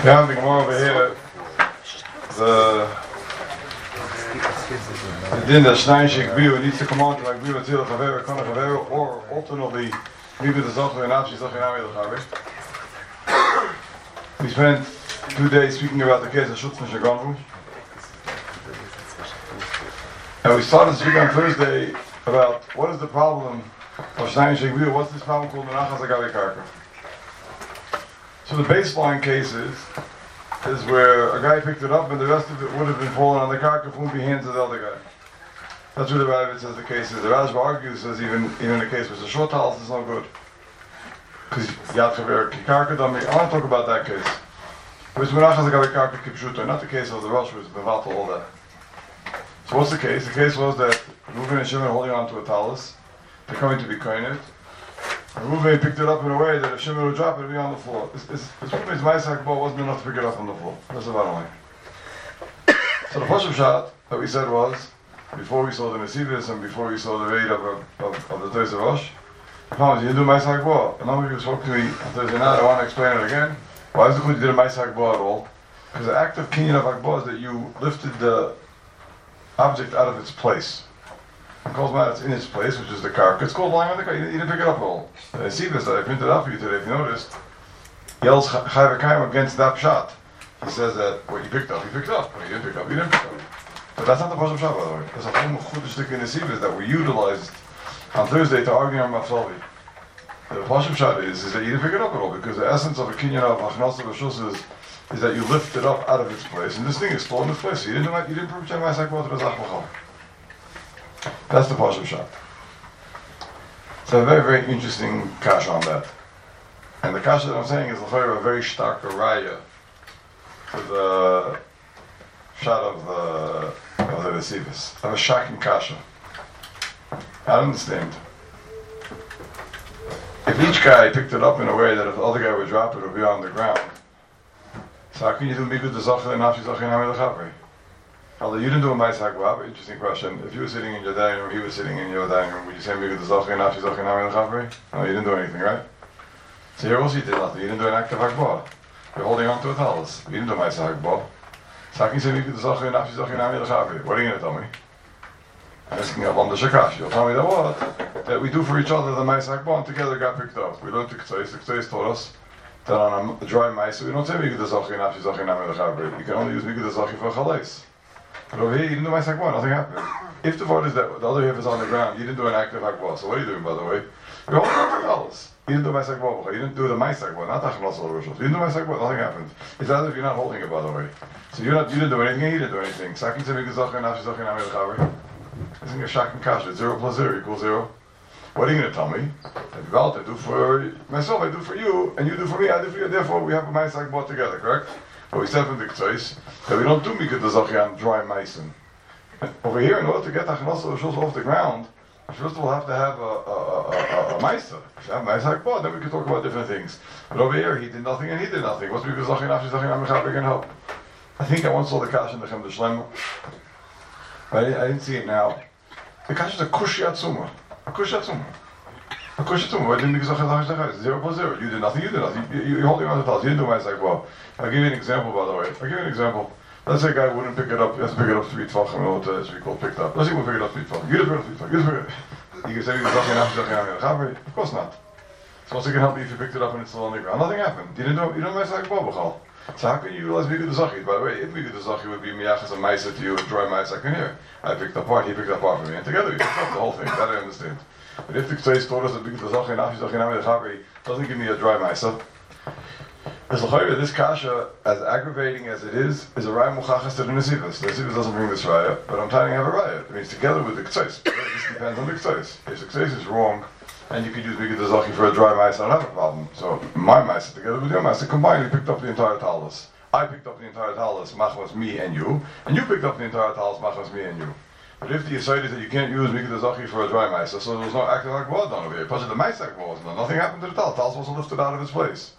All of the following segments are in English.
Yeah, the Gemara over here, the din that Shnai Shekbiu needs to come on to like Biu Atil Chaver, Kona Chaver, or alternately, maybe the Zocher and Avshi Zocher Nami L'Chaver. We spent 2 days speaking about the case of Shutz Nishagonvu. And we started speaking on Thursday about what is the problem of Shnai Shekbiu, what's this problem called Menachas Agavi Karka. So the baseline case is where a guy picked it up and the rest of it would have been falling on the karka if it wouldn't be handed to the other guy. That's where the Ravid says the case is. The Rashba argues, says even in the case with the short talis is no good. Because Yad Chaver Karka Dami, I want to talk about that case. It was Menachas Agavi Karka Kipshuta, not the case of the Rosh, which was Bevatel, all that. So what's the case? The case was that Reuven and Shimon are holding on to a talis. They're coming to be koined. And Reuven picked it up in a way that if Shimon would drop it, it would be on the floor. Reuven's Ma'aseh ball wasn't enough to pick it up on the floor. That's the bottom line. So the first shot that we said was, before we saw the Nesivis and before we saw the raid of the Thursday Rosh, the problem is you didn't do Ma'aseh ball. And now you spoke to me on Thursday night, I want to explain it again. Why is it good you did a Ma'aseh ball at all? Because the act of kinyan of Akbar is that you lifted the object out of its place. It calls out it's in its place, which is the karka. It's called lying on the karka. You didn't pick it up at all. The Nesivis that I printed out for you today, if you noticed, yells Chai V'Kaim against that shot. He says that what you picked up, you picked up. What you didn't pick up, you didn't pick up. But that's not the first shot, by the way. There's a whole chudish in Nesivis that we utilized on Thursday to argue on Mafsalvi. The first shot is that you didn't pick it up at all, because the essence of a kinyan of Hachnasa V'Shus is that you lift it up out of its place, and this thing is still in its place. So you didn't prove Chen Ma'aseh B'Al to Bezach B'Chal. That's the Pashup shot. It's a very, very interesting kasha on that. And the kasha that I'm saying is a very stark raya to the shot of the Nesivis. I have a shocking kasha. I don't understand. If each guy picked it up in a way that if the other guy would drop it, it would be on the ground. So how can you do Mikud the Zocher and Nafshi Zocher and Nami L'Chavri? Although you didn't do a Ma'aseh B'Al, interesting question. If you were sitting in your dining room, he was sitting in your dining room, would you say Mikud the Zocher and Nafshi Zocher and Nami L'Chavri? No, you didn't do anything, right? So here also you did nothing. You didn't do an act of Akbar. You're holding on to a talis. You didn't do Ma'aseh B'Al. So how can you say Mikud the Zocher and Nafshi Zocher and Nami L'Chavri? What are you going to tell me? I'm asking up on the Shakash. You'll tell me that what? That we do for each other the Ma'aseh B'Al and together got picked up. We learned the Ketzais. The Ketzais taught us that on a dry Ma'aseh, we don't say Mikud the Zocher and Nafshi Zocher and Nami L'Chavri. You can only use Mikud the Zocher for a Chalais. But over here, you didn't do Ma'aseh B'Al, nothing happened. If the word is that the other half is on the ground, you didn't do an active Akbar. So what are you doing, by the way? You're holding on to dollars. You didn't do Ma'aseh B'Al. You didn't do the Ma'aseh B'Al, not Achnos al Roshos. You didn't do Ma'aseh B'Al, nothing happened. It's as if you're not holding it, by the way. So you didn't do anything, and he didn't do anything. So I can say Mikud Zocher and Nafshi Zocher and Nami L'Chavri. This is a shocking kasha. 0 plus 0 equals 0. What are you going to tell me? That I do for myself, I do for you, and you do for me, I do for you. Therefore, we have a Ma'aseh B'Al together, correct? But we said from the Ketzais that we don't do Mikud the Zocher on dry Ma'asim. Over here, in order to get Hachnasa L'Shus off the ground, first of all, have to have a Ma'aseh. If you have Ma'aseh B'Al, then we can talk about different things. But over here, he did nothing and he did nothing. What's Mikud Zocher Nafshi Zocher Nami L'Chavri can help? I think I once saw the kasha in the Chem D'Shlema. I didn't see it now. The kasha is a kushi atzuma. A kushi atzuma. A kushi atzuma. Why didn't Mikud Zocher Nafshi Zocher? 0 plus 0. You did nothing, you did nothing. You're holding on to the talis. You didn't do Ma'aseh B'Al. I'll give you an example, by the way. I'll give you an example. Let's say a guy wouldn't pick it up, he has to pick it up 3 tvachim in order to be called picked up. Let's say we'll pick it up 3 tvachim. You just pick it up 3 tvachim. You just pick it up. You can say, of course not. So what's it going to help you if you picked it up and it's still on the ground? Nothing happened. You don't Ma'aseh B'Al B'Chal. So how can you realize Mikud the Zocher? By the way, if Mikud the Zocher would be Miyachas and Ma'aseh to you, a dry Ma'aseh, I can hear. I picked up part, he picked up part for me, and together we picked up the whole thing. That I understand. But if the Ketzais taught us that Mikud the Zocher and Nafshi Zocher Nami L'Chavri doesn't give me a dry Ma'aseh, this kasha, as aggravating as it is a raya muchachas to the Nesivis. The Nesivis doesn't bring this raya, but I'm telling you have a raya. It means together with the Ketzais. This depends on the Ketzais. If the Ketzais is wrong, and you could use Mikud the Zocher for a dry Ma'aseh, I don't have a problem. So my Ma'aseh together with your Ma'aseh combined, we picked up the entire talis. I picked up the entire talis, machmas me and you picked up the entire talis, machmas me and you. But if the aside is that you can't use Mikud the Zocher for a dry Ma'aseh, so there was no active Akbar done over here. Plus the Ma'aseh B'Al wasn't done. Nothing happened to the talis. The talis wasn't lifted out of its place.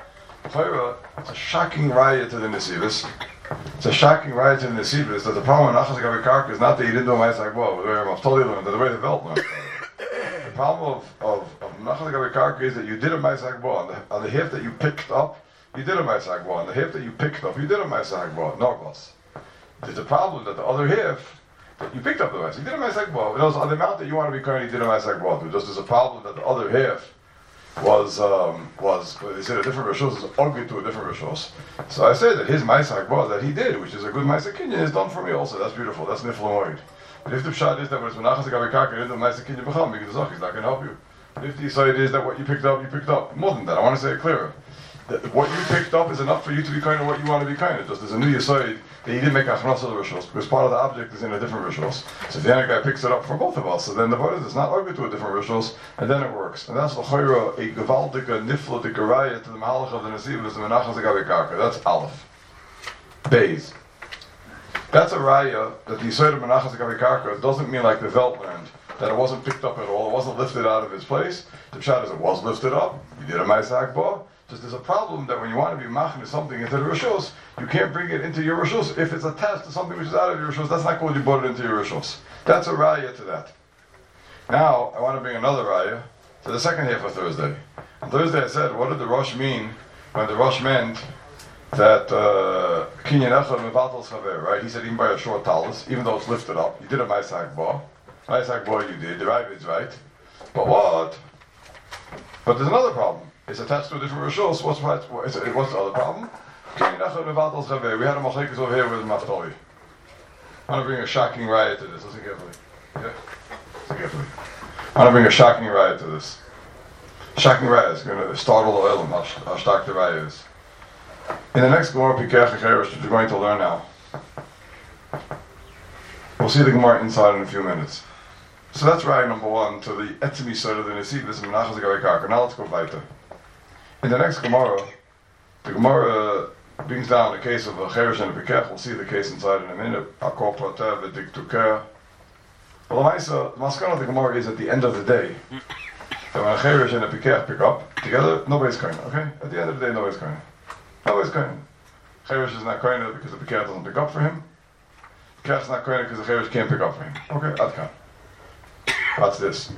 It's a shocking raya to the Nesivis. It's a shocking raya to the Nesivis that the problem with Nachas Agavi Karka is not that you didn't do a Ma'aseh B'Al, but the way the belt learned. The problem of Nachas Agavi Karka is that you did a Ma'aseh B'Al, on the half that you picked up, you did a Ma'aseh Hagboah. And the half that you picked up, you did a Ma'aseh Hagboah. Norgos. There's a problem that the other half, that you picked up the Ma'aseh. You did a Ma'aseh Hagboah. The amount that you want to be kind, you did a Ma'aseh Hagboah. Just there's a problem that the other half was they said a different Rishos is ugly to a different Rishos. So I said that his Ma'aseh Hagboah that he did, which is a good Ma'aseh Kinyan, is done for me also. That's beautiful. That's Niflamoid. But if the pshat is that when it's Menachas Agabi Karka, and the Ma'aseh Kinyan B'cham, because he's not going to help you. But if the side is that what you picked up, you picked up. More than that, I want to say it clearer. That what you picked up is enough for you to be kind of what you want to be kind of. Just there's a new side that you didn't make Achnasa of the Rishos, because part of the object is in a different Rishos. So if the other guy picks it up for both of us, so then the part is not ugly to a different Rishos, and then it works. And that's the Chayra, a Gewaldika, Nifla, the Raya to the Mahalach of the Nesiv, is the Menachas Agabi Karka. That's Aleph. Beis. That's a Raya that the Yisrael of Menachas Agabi Karka doesn't mean like the Veltland, that it wasn't picked up at all, it wasn't lifted out of its place. The pshat is it was lifted up, you did a Ma'aseh Hagboah. Just there's a problem that when you want to be machne something into the Rishos, you can't bring it into your Rishos. If it's attached to something which is out of your Rishos, that's not called you brought it into your Rishos. That's a Raya to that. Now, I want to bring another Raya to the second half of Thursday. On Thursday I said, what did the Rosh mean when the Rosh meant that Kinyan Echad Mevatel Chaver, right? He said even by a short talus, even though it's lifted up, you did a Ma'aseh Hagboah. Ma'aseh Hagboah you did, the Raya is right. But what? But there's another problem. It's attached to a different Rishos. What's the other problem? We had a Machlekes over here with Naftali. I want to bring a shocking riot to this. Listen carefully. Yeah? Listen carefully. I want to bring a shocking riot to this. Shocking riot is going to startle the oil how stark the riot is. In the next Gemara Pikach Cheresh that you're going to learn now, we'll see the Gemara inside in a few minutes. So that's riot number one to the Etzemi side of the Nesivus and Menachas Agabi Karka. Now let's go weiter. In the next Gemara, the Gemara brings down the case of a Cheresh and a Pikach. We'll see the case inside in a minute. Akor Proteh v'Diktukeh. Well, the Maskana of the Gemara is at the end of the day that when a Cheresh and a Pikach pick up together, nobody's kind. Okay? At the end of the day, nobody's kind. Nobody's kind. Cheresh is not kind because the Pikach doesn't pick up for him. Pikach is not kind because the Cheresh can't pick up for him. Okay? Adkan. What's this?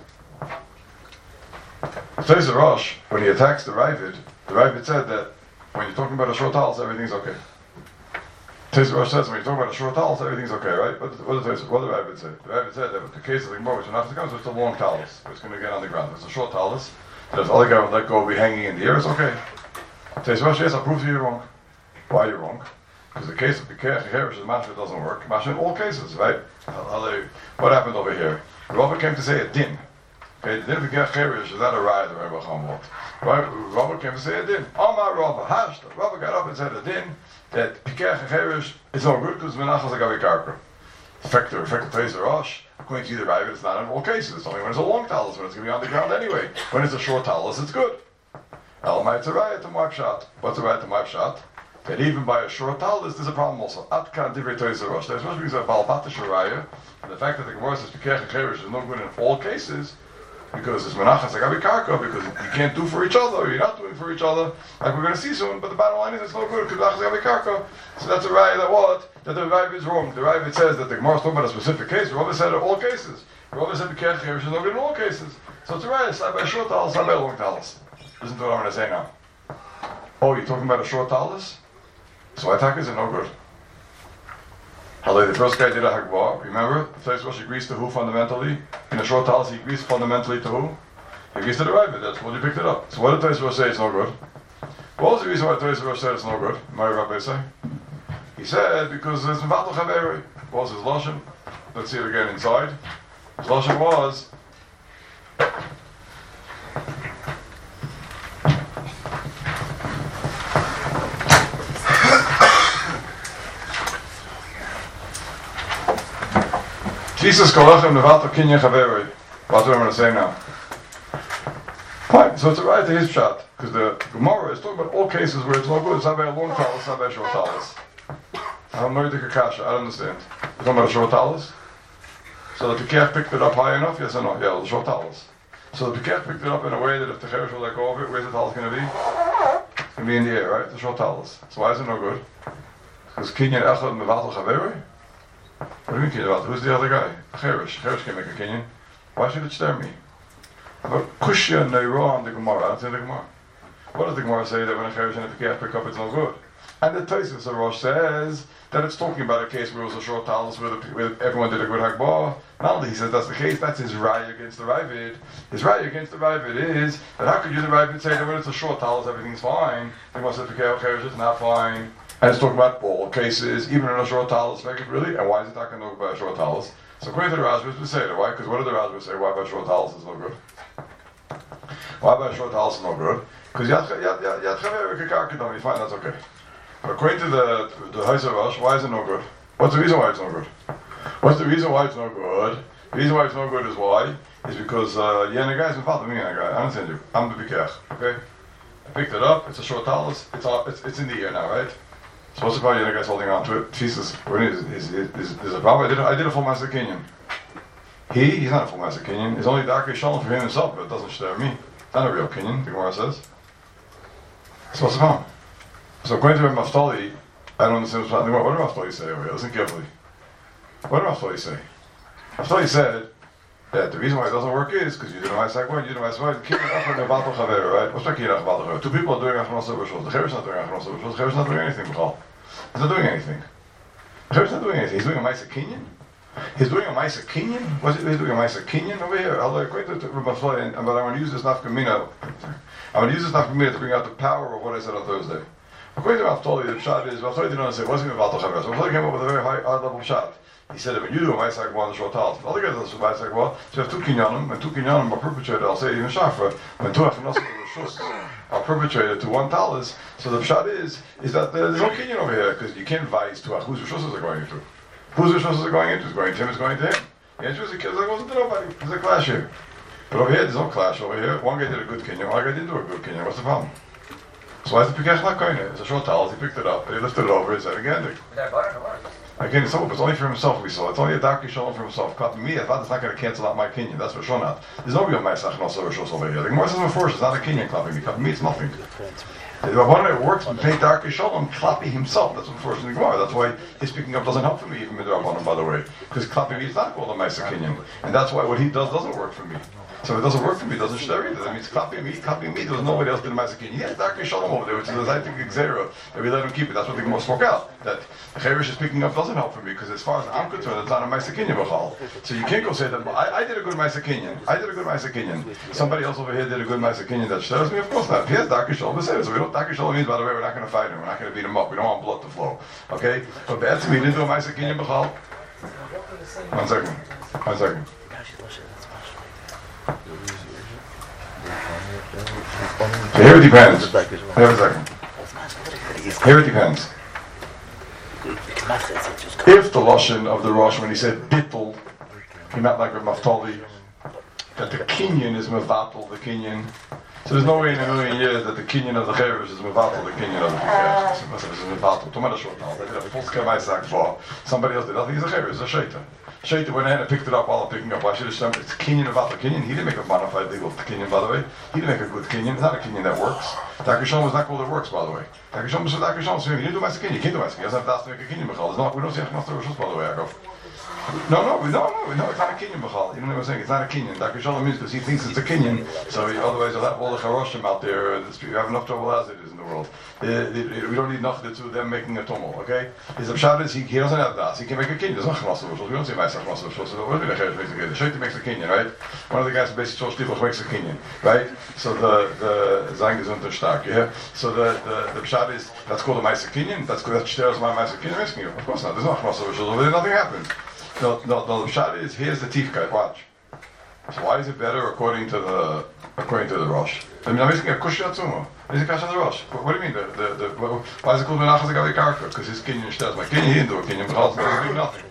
Today's the Rosh, when he attacks the Ravid said that when you're talking about a short talis, everything's okay. Today's the Rosh says when you're talking about a short talis, everything's okay, right? What did the Ravid say? The Ravid said that with the case of the Gemara, which not to come, so it's a long talis. It's going to get on the ground. It's a short talis. And if the other guy would let go, be hanging in the air, it's okay. Today's the Rosh says, I'll prove to you you're wrong. Why you're wrong? Because the case of Pikach Cheresh and Masha doesn't work. Masha in all cases, right? What happened over here? Rava came to say a din. Okay, the din of Pikach Cheresh is not a riot the Rebbe Chacham walked. Right? Rava came to say a din. Amar Rava Hashta. Rava got up and said a din that Pikach Cheresh is no good because Menachas Agabi Karka. Effective Today's the Rosh. According to the Ravid, it's not in all cases. It's only when it's a long talus, when it's going to be on the ground anyway. When it's a short talus, it's good. Elamai it's a riot to Mark Shot. What's a riot to Mark Shot? That even by a short talus, there's a problem also. Atkan divrei Today's the Rosh. There's Rosh brings a Balbatish Raya, and the fact that the Gemara says Pikach Cheresh is no good in all cases, because it's Menachas Agabi Karka, because you can't do for each other, or you're not doing for each other, like we're going to see soon, but the bottom line is it's no good, because Menachas Agabi Karka. So that's a raya that what? That the Ravid is wrong. The Ravid says that the Gemara is talking about a specific case. Rava said in all cases. Rava said Pikach Cheresh is no good in all cases. So it's a raya, it's not by a short talus, not by a long talus. Listen to what I'm going to say now. Oh, you're talking about a short talus? So attackers are no good. Hello, the first guy did a Hagboah. Remember? The first Rosh agrees to who fundamentally? In a short talus, he agrees fundamentally to who? He agrees to the Ravid. That's when you picked it up. So what did Rosh say it's no good? What was the reason why Rosh said it's no good? My Rabbi say? He said because it's Mevatel Chaveri. What was his Lashon? Let's see it again inside. His Lashon was Jesus Kolachem Mevatel Kinyan Chaveri. That's what I'm going to say now. Fine, so it's a right to his shot, because the Gemara is talking about all cases where it's no good. It's not by a long talus, it's not by a short talus. I don't know you think a kasha, I don't understand. You're talking about a short talus? So the Pikach picked it up high enough? Yes or no? Yeah, the short talus. So the Pikach picked it up in a way that if the Cheresh will let go of it, where's the talus going to be? It's going to be in the air, right? The short talus. So why is it no good? Because Kinyan Echad Mevatel Chaveri? What do you mean Kinyan? Who's the other guy? Cheresh. Cheresh can't make a Kinyan. Why should it stir me? But Kushya Neira on the Gemara. I don't say the Gemara. What does the Gemara say that when a Chavish and a Pekach pick up, it's no good? And the Tosfos of Rosh says that it's talking about a case where it was a short talus where everyone did a good Hagbah. Not only he says that's the case, that's his Raya against the Ravid. His Raya against the Ravid is that how could you the Ravid say that when it's a short talus everything's fine? The Gemara says Pekach is not fine. And it's talking about all cases, even in a short talus, make it really. And why is it not going to talk about a short talus? So according to the Rashbas, we say that. Why? Because what did the Rashbas say? Why about short talus is no good? Why about short talus is no good? Because you find that's okay. But according to the Haisa Rosh, why is it no good? What's the reason why it's no good? What's the reason why it's no good? The reason why it's no good is why? Is because the guy's been following me, I understand you. I'm the Bikech, okay? I picked it up, it's a short talus, it's in the air now, right? So what's the problem? The guy's holding on to it. Jesus, is a problem? I did a full Master Kenyan. He's not a full Master Kenyan. It's only Darkei Shalom for him himself, but it doesn't share me. It's not a real Kenyan, the Gemara says. So what's the problem? So according to Maftali, I don't understand what's happening. What did Maftali say over here? Listen carefully. What did Maftali say? Maftali said that the reason why it doesn't work is because you do the Ma'aseh Kohen, you do the Ma'aseh Kohen, right? What's that Kiyach Batal Chaver? Two people are doing Achnos Rishos. The Chaver's not doing Achnos Rishos. The Chaver's not doing anything, Michal. He's not doing anything. The Chaver's not doing anything. He's doing a Ma'aseh Kinyan. He's doing a Ma'aseh Kinyan. What's it? He's doing a Ma'aseh Kinyan over here. According to Maftali, but I want to use this Nafkamina. I want to use this Nafkamina to bring out the power of what I said on Thursday. According to Maftali, the pshat is Maftali didn't say it wasn't even Batal Chaver. So Maftali came up with a very high level pshat. He said that when you do a Ma'aseh Kohen on the short talus, the other guy does a Ma'aseh Kohen, so you have two kinyanim, and two kinyanim are perpetrated, I'll say even Shafra, when two Achnos Rishos are perpetrated to one talus, so the pshat is that there's no kinyan over here, because you can't advise two whose Rishos are going into. Whose Rishos are going into? It's going to him, it's going to him. The answer is it wasn't to nobody. There's a clash here. But over here, there's no clash over here. One guy did a good kinyan, one guy didn't do a good kinyan. What's the problem? So why is the Pekach not going there? It's a short talus, he picked it up, and he lifted it over, he said, again, again, it's only for himself we saw. It's only a Darkei Shalom for himself. Me, I thought it's not going to cancel out my kinyan. That's for sure not. There's no real Ma'aseh Achnos Rishos over here. The Gemara says before, it's not a kinyan clapping me. Clapping me, it's nothing. The Rabbanan, it works with Pei Darkei Shalom, clapping himself. That's what force in the Gemara. That's why his picking up doesn't help for me, even with the Rabbanan, by the way. Because clapping me is not called a Ma'aseh Kinyan. And that's why what he does doesn't work for me. So if it doesn't work for me, it doesn't share either. That means clapping me, there was nobody else did a Ma'aseh Kinyan. He has Darkei Shalom over there, which is I think Xera, that we let him keep it. That's what the Gemara spoke out. That the Chavish is picking up doesn't help for me, because as far as I'm concerned, it's not a Ma'aseh Kinyan B'chal. So you can't go say that, I did a good Ma'aseh Kinyan. Somebody else over here did a good Ma'aseh Kinyan that shares me? Of course not. He has Darkei Shalom. So we don't, Darkei Shalom means, by the way, we're not going to fight him. We're not going to beat him up. We don't want blood to flow. Okay? But that's me. He didn't do a Ma'aseh Kinyan B'chal. One second. So here it depends. Here it depends. If the lashon of the Rosh, when he said bittul, he meant like with Maftali, that the kinyan is mevatel the kinyan. So there's no way in a million years that the kinyan of the Chavish is mevatel the kinyan of the Pekach. It's mevatel. Tomato short now. They did a full Kamaizak for somebody else did. I think he's a Chavish. It's a Shaita. Shaita went ahead and picked it up while picking up. Why should it it's kinyan about the kinyan? He didn't make a bona fide legal kinyan, by the way. He didn't make a good kinyan. It's not a kinyan that works. Darkei Shalom is not called it works, by the way. Darkei Shalom is Darkei Shalom. So you didn't do Ma'aseh Kinyan. You can't do Ma'aseh Kinyan. You doesn't have to make a kinyan b'chal. We don't see Achnos Rishos, by the way, Yaakov. No, it's not a kinyan b'chal. You know what I'm saying? It's not a kinyan. Darkei Shalom means because he thinks it's a kinyan. So otherwise, you'll have all the charoshim out there. You have enough trouble as it is in the world. We don't need enough to them making a tumult. Okay? His pshat is he doesn't have das. He can make a kinyan. There's no Achnos Rishos. We don't see Ma'aseh Achnos Rishos. So what do we make a kinyan? The Shaita makes a kinyan, right? One of the guys who basically Shlosh Tifach makes a kinyan, right? So the Zang is stark, yeah. So the pshat is that's called a Ma'aseh Kinyan. That's Shteres my Ma'aseh Kinyan asking you. Of course not. There's no Achnos Rishos over there. Nothing happens. No, the pshat is here's the tifkai. Watch. So why is it better according to the Rosh? I mean, I'm asking a kushya tzuma. I'm asking kasha the Rosh. What do you mean? Why is it called menachas agavi karka? Because his kinyan shtez. My kinyan he didn't do a kinyan, but also doesn't do nothing.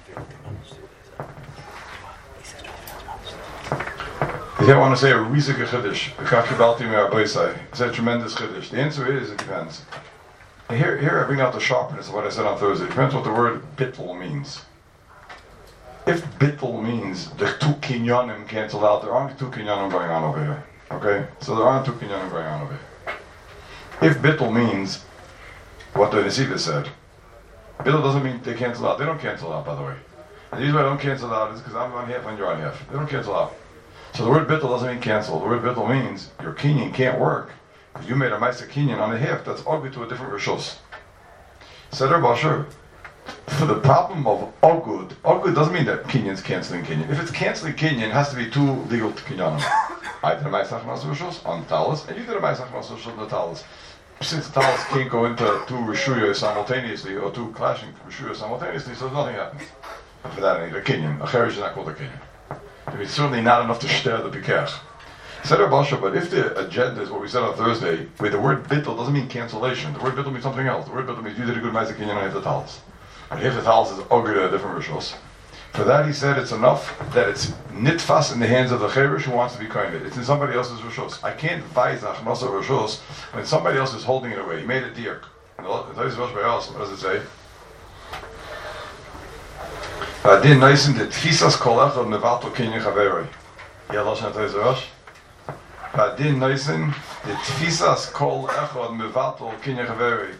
If you want to say a riesige chiddush, it's a tremendous chiddush. The answer is it depends. Here I bring out the sharpness of what I said on Thursday. It depends what the word bittul means. If bittul means the two kinyanim cancel out, there aren't two kinyanim going on over here. Okay? So there aren't two kinyanim going on over here. If bittul means what the Nesiva said, bittul doesn't mean they cancel out. They don't cancel out, by the way. And the reason why they don't cancel out is because I'm on half and you're on half. They don't cancel out. So the word bittul doesn't mean cancel. The word bittul means your kinyan can't work You made a Maisa Kinyan on a half that's ugly to a different Rishos. Said Rav Asher, for the problem of Ogud doesn't mean that Kinyan's canceling Kinyan. If it's canceling Kinyan, it has to be two legal Kinyanim. I did a Maisa Achnas Rishos on the Talis, and you did a Maisa Achnas Rishos on the Talis. Since the Talis can't go into two Rishuyos simultaneously, or two clashing Rishuyos simultaneously, so nothing happens. And for that, I need a Kinyan. A Cherish is not called a Kinyan. It's certainly not enough to share the Pikech. Said Rav Asher, but if the agenda is what we said on Thursday, where the word bittul doesn't mean cancellation, the word bittul means something else. The word bittul means you did a good Maisa Kinyan on half the Talis. But half the Talis is ugly to a different Rishos. For that, he said it's enough that it's nitfas in the hands of the Cherish who wants to be kind. It's in somebody else's Rishos. I can't vise Achnasa Rishos when somebody else is holding it away. He made a dirk. What does it say? Adin Naisen the Tfisas Kol Echad Mevato Kinyan Chaveroi. Yeah, Lashon Teiz Rosh. Adin Naisen the Tfisas Kol Echad Mevato Kinyan Chaveroi.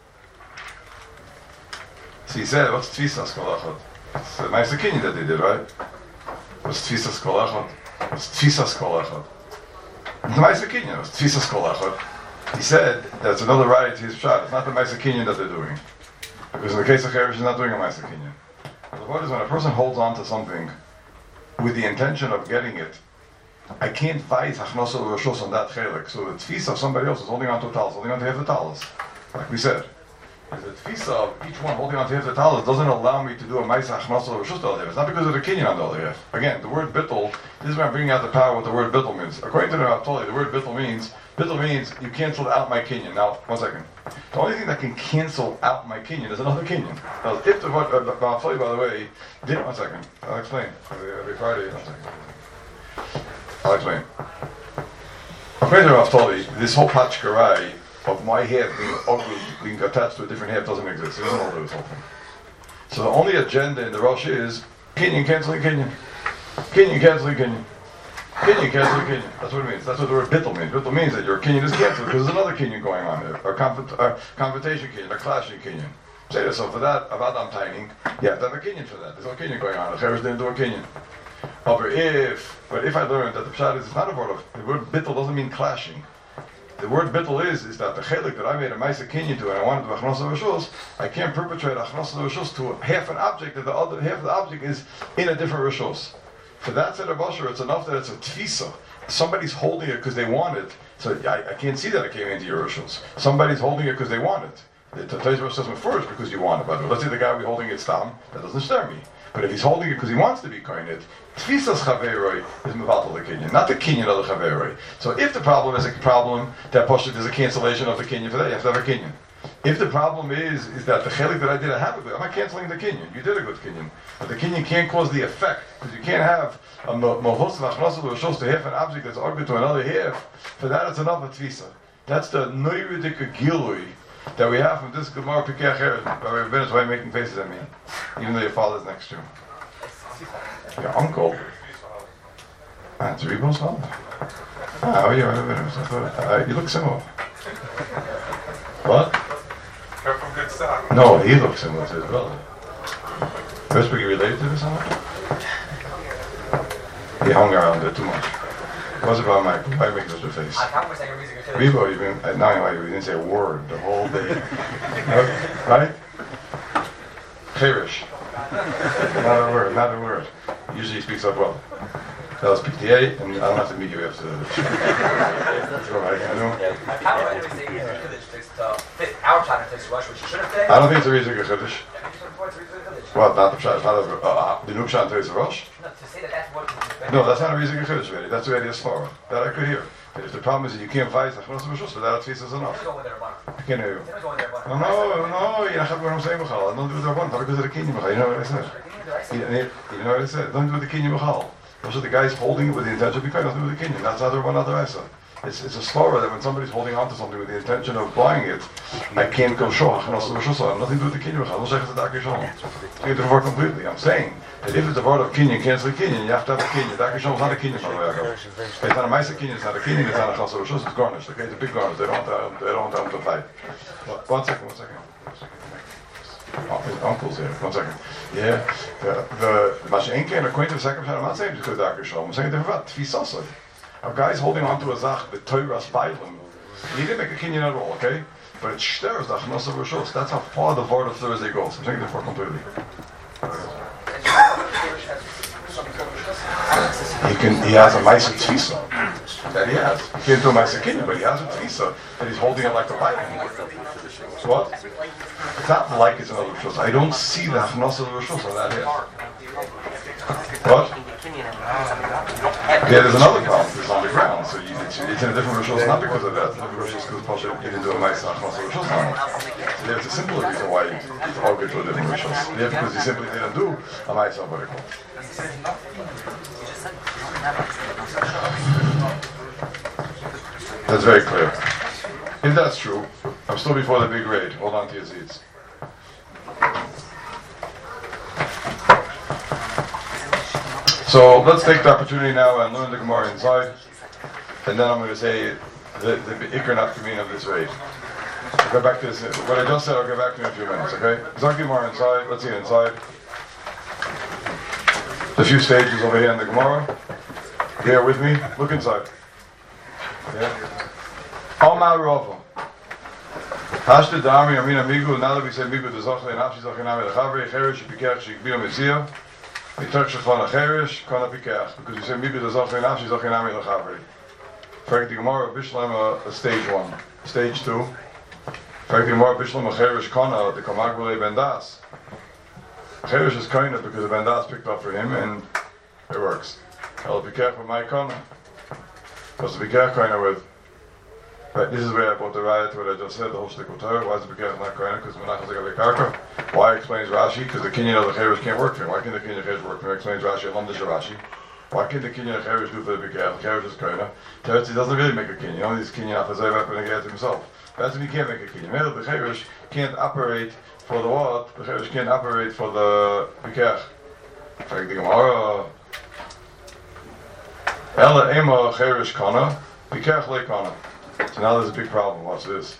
So he said, what's Tfisas Kol Echad? It's the Maisa Kinyan that they did, right? What's Tfisas Kol Echad? What's Tfisas Kol Echad? The Maisa Kinyan was Tfisas Kol Echad. He said that's another right to his shot. It's not the Maisa Kinyan that they're doing. Because in the case of Cherish, he's not doing a Maisa Kinyan. The point is when a person holds on to something with the intention of getting it, I can't vise Achnasa Roshos on that chelik. So the tfisa of somebody else is holding on to a talis, holding on to half the talis. Like we said. The tfisa of each one holding on to half the talis doesn't allow me to do a Maisa Achnasa Roshos the other half. It's not because of the Kinyan on the other half. Again, the word bittul, this is where I'm bringing out the power what the word bittul means. According to the Rav, the word bittul means you canceled out my Kinyan. Now, 1 second. The only thing that can cancel out my Kinyan is another Kinyan. Now, if the I'll tell you by the way, 1 second. I'll explain. Every Friday, 1 second. I'll explain. According to Rav Toli, this whole patchkarai of my half being attached to a different half doesn't exist. It doesn't hold this whole thing. So the only agenda in the Rosh is Kinyan canceling Kinyan. Kinyan canceling Kinyan. Kinyan canceling Kinyan. That's what it means. That's what the word bittul means. Bittul means that your Kinyan is canceled because there's another Kinyan going on there. A confrontation Kinyan, a clashing Kinyan. Say so for that, of Adam Taining, you have to have a Kinyan for that. There's no Kinyan going on. The Cherish didn't do a Kinyan. But if I learned that the Pshat is not a word of, the word bittul doesn't mean clashing. The word bittul is that the chelik that I made a Maisa Kinyan to and I wanted to Achnasa Rishos, I can't perpetrate Achnasa Rishos to half an object that the other half of the object is in a different Rishos. For that set of Asher, it's enough that it's a tfisa. Somebody's holding it because they want it. So I can't see that it came into your Rishos. Somebody's holding it because they want it. The Teiz Rosh says first because you want it. But let's say the guy will be holding it stam, that doesn't stir me. But if he's holding it because he wants to be koinit, tfisas chaveroi is mevatel the kinyan, not the kinyan of the chaveroi. So if the problem is a problem that there's a cancellation of the kinyan for that, you have to have a kinyan. If the problem is that the chelik that I did, I have a good, I'm not canceling the kinyan. You did a good kinyan, but the kinyan can't cause the effect because you can't have a mohos of achnasa l'shos to half an object that's ugly to another half. For that, it's another tfisa. That's the noyridik gilui that we have from this Gemara Pikech Eretz. Rabbi Bennett's why making faces at me, even though your father's next to you. Your uncle. It's Rebo's father. How are you? You look similar. What? You're from good stock. No, he looks similar to his brother. First, were you related to this someone? He hung around there too much. What's about Mike? Why make such a face? Rebo, you've been now you didn't say a word the whole day. Right? Cherish. Not a word. Usually he speaks up well. I'll speak to you, and I don't have to meet you after the show. That's all right, I know. I don't think it's a reason to Chiddush. What, not the Pshat, not the new Pshat to Rosh? No, that's not a reason to Chiddush, really. That's already a svara. That I could hear. But if the problem is that you can't fight, so that tfisa is enough. I can't hear you. No, you're not what I'm saying, Michal. I don't do the one, not because of the Kinyan, Michal. You know what I said? You know what I said? Don't do the Kinyan, Michal. Also, the guy's holding it with the intention of becoming nothing with the Kinyan. That's other one, other Isa. It's a svara that when somebody's holding on to something with the intention of buying it, I can't go shoch, nothing to do with the Kinyan, Michal. It's going to work completely. I'm saying that if it's a word of Kinyan, cancel Kinyan, you have to have a Kinyan. Dakar Shalom is not a Kinyan, by the way, it's not a Maisa Kinyan, it's not a Kinyan, it's not a Chasar Roshos, it's garnished. Okay, it's a big garnish. They don't want them to fight. One second. Oh, his uncle's here. 1 second. Yeah, the Mashenke and according to the second Pshat, I'm not saying because Dakar Shalom. I'm saying different about Tfisasai. A guy's holding on to a zach, the Torah's Bailim, He didn't make a kinyan at all, okay? But it stirs the Achnos of Rishos. That's how far the Vord of Thursday goes. I'm taking it for completely. He has a Maisa Tfisa that he has. He can't do a Maisa Kinyan, but he has a Tfisa that he's holding it like a Bible. So what? It's not like it's another Rishos. I don't see the Achnos of Rishos on that here. What? Yeah, there's another problem. It's on the ground, so it's in a different Rishos, not because of that. It's different Rishos because Pasha didn't do a Maisa Achnos of Rishos on it. So there's a simple reason why it's all good to a different Rishos. Yeah, because he simply didn't do a Maisa vertical. That's very clear. If that's true, I'm still before the big raid. Hold on to your seats. So let's take the opportunity now and learn the Gemara inside, and then I'm going to say the Iker Nafkamin of this raid. I'll go back to this. What I just said, I'll go back to in a few minutes, okay? Zak Gemara inside. Let's see it inside. A few stages over here in the Gemara. Bear with me. Look inside. Yeah. Omar Rava. Hashta Dami Amin Amigu. Now that we say Migu the Zachle and Afshi Zachenami the Chavri Cherish Pikach Shikbio Metzia. We touch Shachvan Cherish Kana Pikach because we say Migu the Zachle and Afshi Zachenami the Chavri. Fact the Gemara Bishlam a stage 1, stage 2. Fact the Gemara Bishlam a Cherish Kana the Kamagbele Bendas. Cherish is kind of because the Bendas picked up for him and it works. I'll be careful with my Kana. Because to be careful kind of with. Right, this is where I brought the riot to what I just said, the whole shtick of Torah. Why is it be careful not kind of? Because Menachem Zegav Karka. Why explains Rashi? Because the Kinyan of the Cherish can't work for him. Why can't the Kinyan of the Cherish work for him? Explains Rashi, Lamdish Rashi. Why can't the Kinyan of the Cherish do for the Bikar? The Cherish is kind of. Teretz, he doesn't really make a Kinyan. Only this Kinyan after Zayv up and against himself. That's when he can't make a Kinyan. Maybe the Cherish can't operate for the what? The Cherish can't operate for the Bikar. In fact, the Gemara. Ela Ema Cherish Kana, Bikar Le Kana. So now there's a big problem. Watch this.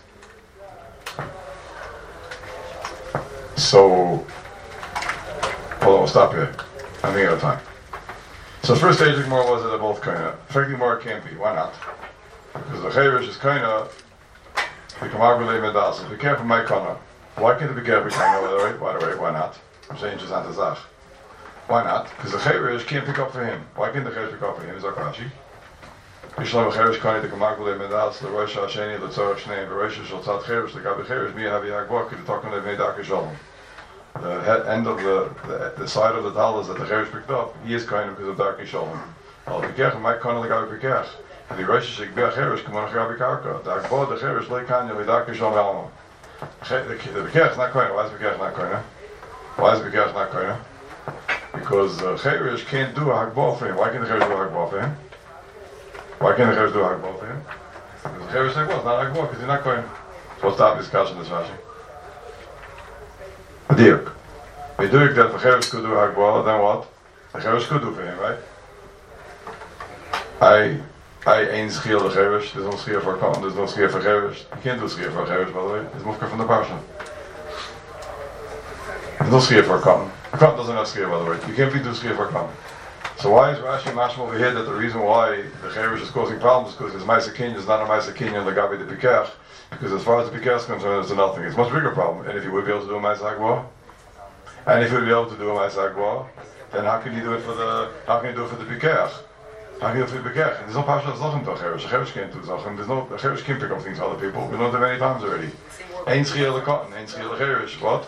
So, hold on, we'll stop here. I'm running out of time. So first stage of Gemara was that they're both kind of. Fact Gemara can't be. Why not? Because the Cherish is kind of. The Kamarbele Medas. Be careful, my Kana. Why can't it be careful? By the way, why not? I'm saying just not the Zach. Why not? Because the Cherish can't pick up for him. Why can't the Cherish pick up for him? Is Rashi. Yishlam Cherish Kani the Kamakule Medas the Rosh Hasheni the Tzorach Shnei the Rosh Shaltzat Cherish the Gabi Cherish Mi Havi Hagvok the Talking of Meidak Shalom. The end of the side of the tal is that the Cherish picked up. He is kind of because of Dark Shalom. Al Pikach might kind of the Gabi Pikach. And the Rosh Shekbeh Cherish come on Gabi Karka. The Agvod the Cherish Lei Kanya Meidak Shalom Alma. The Pikach is not kind. Why is Pikach not kind? Why is Pikach not kind? Because the Cherish can't do a Hagbal for him. Why can't the Cherish do a Hagbal for him? Why can't the Cherish do a Hagbal for him? Because the Cherish is not Hagbal, because he's not going. So what's the obvious question this Rashi? The Dirk. We do that the Cherish could do a Hagbal, then what? The Cherish could do for him, right? I ain't schiel the Cherish, there's no schiel for Kam, there's no schiel for Cherish. You can't do schiel for Cherish, by the way. It's Mufka from the Parsha. There's no schiel for Kam. Kam doesn't have schiel, by the way. You can't be do schiel for Kam. So why is Rashi mashma over here that the reason why the Cherish is causing problems is because his Maisa Kinyan is not a Maisa Kinyan like Gabi the Pikach, because as far as the Pikach is concerned, it's nothing. It's a much bigger problem. And if he would be able to do a Maisa Hagwa, and if he would be able to do a Maisa Hagwa, then how can he do it for the Pikach? How can he do it for the Pikach? There's no Pasha of Zachem to a Cherish. The Cherish can't do Zachem. The Cherish can't pick up things for other people. We learned it many times already. Ein Schiel the Cotton, Ein Schiel the Cherish. What?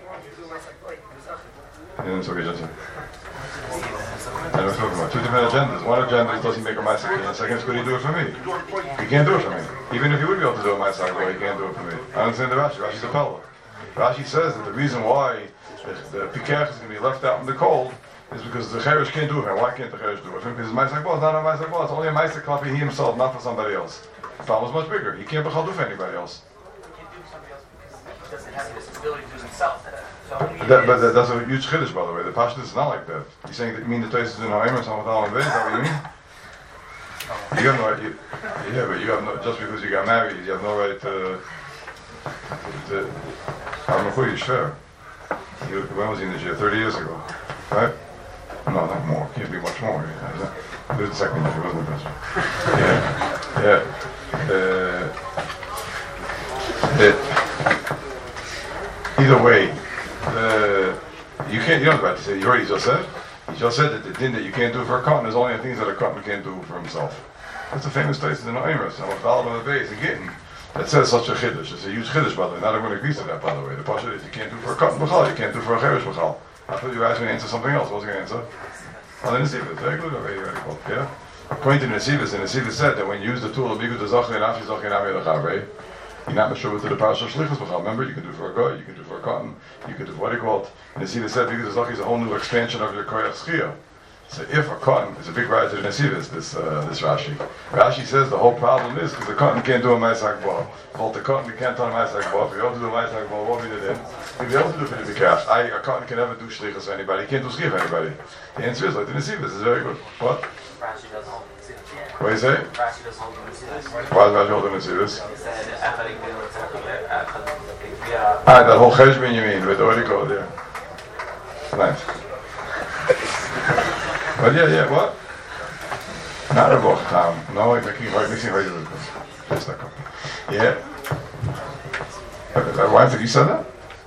And so we just and we're talking about two different agendas. One agenda is does he make a Maisa Kinyan, and second is could he do it for me? He can't do it for me. Even if he would be able to do a Maisa Hagwa, he can't do it for me. I understand the Rashi. Rashi's a fellow. Rashi says that the reason why the Pikach is going to be left out in the cold is because the Cherish can't do it for him. Why can't the Cherish do it for him? Because his Maisa Hagwa is not a Maisa Hagwa. It's only a Maisa Klapi he himself, not for somebody else. The problem is much bigger. He can't do for anybody else. He doesn't have this ability to do it himself. But that's a huge chiddush, by the way. The Pashtus is not like that. You're saying that you mean the Tosis in Ha'im or something like that? Is that what you mean? You have no right. Yeah, but you have no. Just because you got married, you have no right to. I'm a you fair. When was he in this year? 30 years ago, right? No, not more. Can't be much more. It was the second year, wasn't it? Yeah. Either way, you don't have to say, you already just said. He just said that the din that you can't do for a cotton is only the things that a cotton can't do for himself. That's a famous place in the Oimers, and with all of the base, again, that says such a chiddush. It's a huge chiddush, by the way. Not everyone agrees to that, by the way. The pasha is you can't do for a cotton b'chal, you can't do for a cheresh b'chal. I thought you were asking to answer something else. What was your answer? Oh, the Nesivas. Very good, very cool. Yeah? According to the Nesivas said that when you use the tool of Bigu to Zachin and Afi Zachin Ami Lechavre, you're not sure to the parasha shlichus b'chal. Remember, you can do for a goy, you can do for a cotton, you can do for what he called. And Nesivas said Bigu to Zachin is a whole new expansion of your koyach schiyah. So if a cotton is a big rise to the Nesivas, this Rashi. Rashi says the whole problem is because the cotton can't do a Maisak Ball. Hold the cotton, we can't do a Maisak Ball. If we don't do a Maisak Ball, what we did then? If we don't do for the Bikach, a cotton can never do shlichus for anybody. He can't do schiyah for anybody. The answer is like the Nesivas is very good. What? Rashi doesn't hold the Nesivas. What do you say? Rashi doesn't hold the Nesivas. Why does Rashi hold the Nesivas? He said, that whole cheshbon you mean, with the Odi code, yeah. Nice. But yeah, what? Not a book, Tom. No, mixing right with this. Just a couple. Yeah. Why did you say that?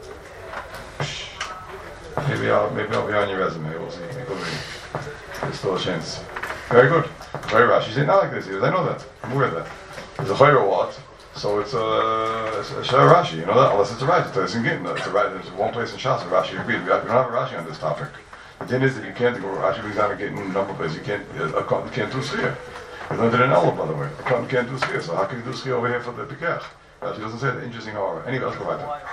Maybe I'll be on your resume. We'll see. There's still a chance. Very good. Very Rashi. She's not like this. I know that. I'm aware of that. There's a chayra what? So it's a shayra Rashi. You know that? Unless it's a Rashi. It's There's one place in Shas. Rashi agreed. We don't have a Rashi on this topic. The thing is that you can't go. Rashi brings down a number of places. You can't. A cotton can't do schiyah. We learned it in Ella, by the way. A cotton can't do schiyah. So how can you do schiyah over here for the pikach? Rashi doesn't say that. Interesting horror. Anyway, let's go back to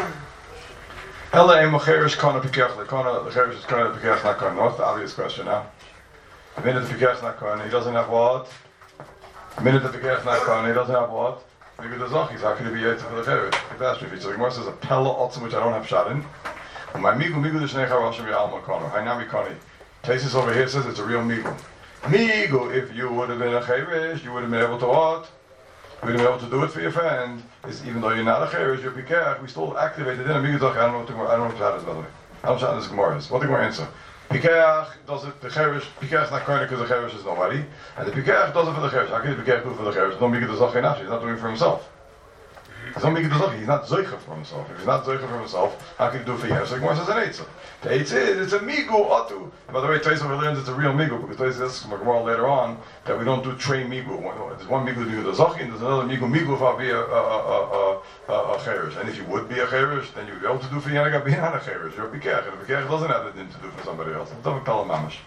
Ella emacherish kana pikach. The cherish is kana pikach not kana. What's the obvious question now? The minute the pikach not kana, he doesn't have what? The minute the pikach not kana, he doesn't have what? Maybe the zachis. How can he be yet for the cherish? Catastrophe. So the Gemara says a pella otzim which I don't have shot in. My migu the shnei charashim yalma kana. Hainami kani. Tesis over here says it's a real migu. Migu, if you would have been a cherish, you would have been able to what? You would have been able to do it for your friend. Is even though you're not a cherish, you're pikach. We still activated in a migu zach. I don't know what the shot is, by the way. I don't know what this Gemara is. What the Gemara answer? Pikach does it. The cherish pikach not kana because the cherish is nobody, and the pikach does it for the cherish. How can the pikach do it for the cherish? No migu zach enashi. He's not doing it for himself. He's not zeicha for himself. If he's not zeicha for himself, how can he do it for you? So the Gemara says an eitzah. The eitzah is it's a migu atu. By the way, Taisa learns it's a real migu because Taisa says from Gemara later on that we don't do trey migu. There's one migu to do the zachi, and there's another migu if I'll be a cherish. And if you would be a cherish, then you'd be able to do for Yanaga being not a cherish. You're a pikach, and a pikach doesn't have the din to do for somebody else. It's not a pella mamish.